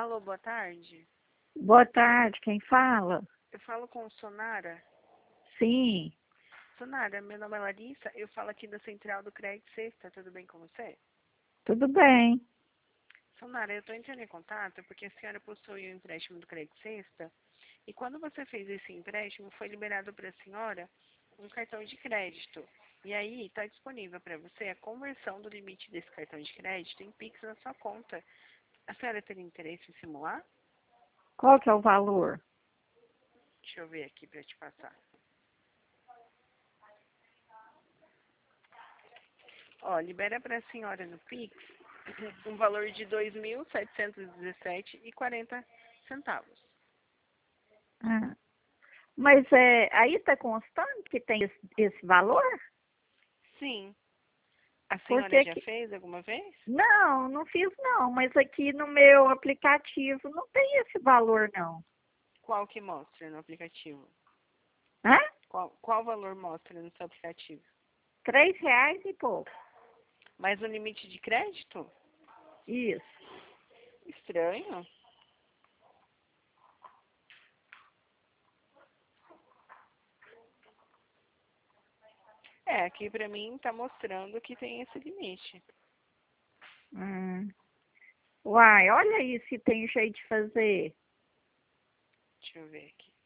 Alô, boa tarde. Boa tarde, quem fala? Eu falo com Sonara. Sim, Sonara, meu nome é Larissa, eu falo aqui da Central do Crédito Sexta, tudo bem com você? tudo bem. Sonara, eu estou entrando em contato porque a senhora possui um empréstimo do Crédito Sexta e quando você fez esse empréstimo foi liberado para a senhora um cartão de crédito. E aí está disponível para você a conversão do limite desse cartão de crédito em Pix na sua conta. A senhora teria interesse em simular? Qual que é o valor? Deixa eu ver aqui para te passar. Ó, libera para a senhora no Pix um valor de R$ 2.717,40. Ah, mas aí tá constando que tem esse valor? Sim. A senhora Porque já que... fez alguma vez? Não fiz não, mas aqui no meu aplicativo não tem esse valor não. Qual que mostra no aplicativo? Hã? Qual valor mostra no seu aplicativo? R$ 3 e pouco. Mas o limite de crédito? Isso. Estranho. É, aqui pra mim tá mostrando que tem esse limite. Hum. Uai, olha aí se tem jeito de fazer. Deixa eu ver aqui.